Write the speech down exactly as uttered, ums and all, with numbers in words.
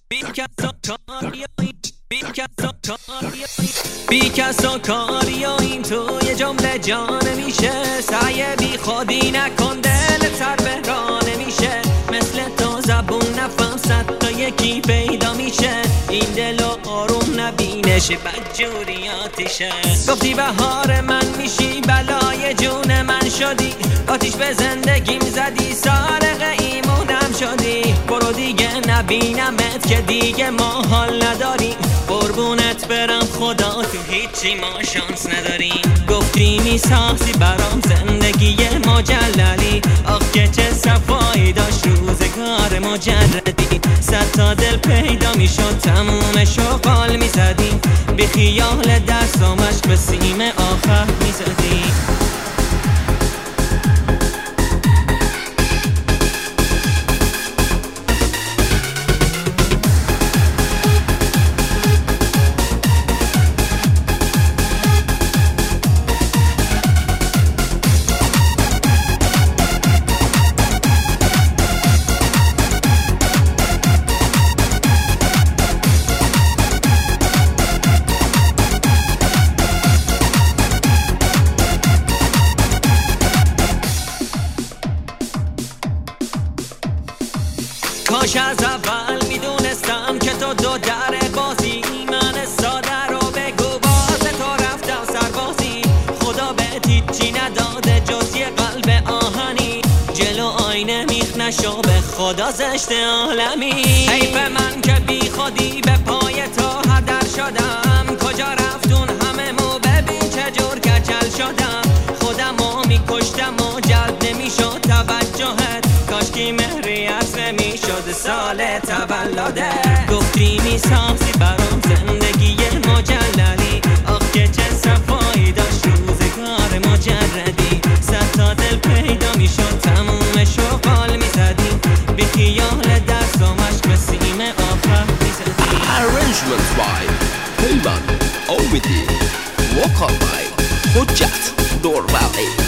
بی کس و کاریاییم تو یه جمله جا نمیشه، سعی بی خودی نکن دل سر بهرا نمیشه، مثل تو زبون نفهم صد تا یکی پیدا میشه، این دل و آروم نبینش بدجوری آتیشه. گفتی بهار من میشی بلای جون من شدی، آتیش به زندگیم زدی سارق ایمونم شدی، برو دیگه نبینمت که دیگه ما حال نداریم، قربونت برم خدا تو هیچی ما شانس نداریم. گفتی میسازی برام زندگی مجللی، آخ که چه صفایی داشت روزگار مجردی، صد تا دل پیدا میشد تمومشو قال میزدیم، بی خیال دست و مشق به سیم آخر میزدیم. کاش از اول میدونستم که تو دو در بازی، من ساده رو بگو باز تو رفتم سربازی، خدا بهت هیچی نداده جز یه قلب آهنی، جلو آینه میخ نشو به خدا زشت عالمی. حیف من که بی خودی به پای تو هدر شدم، کجا رفتون همه مو ببین چجور کچل شدم، خودمو میکشتم و جلب نمیشد توجهت، کاشکی مهری از نمیشد سال تولده. گفتی میسازی برام زندگی مجللی، آخ که چه صفایی داشت روزگار مجردی، صد تا دل پیدا میشد تمومشو قال میزدیم، بی خیال دست و مشق به سیم آخر میزدیم. Arrangements by پیمان اومیدی، وکال by حجت دور ولی.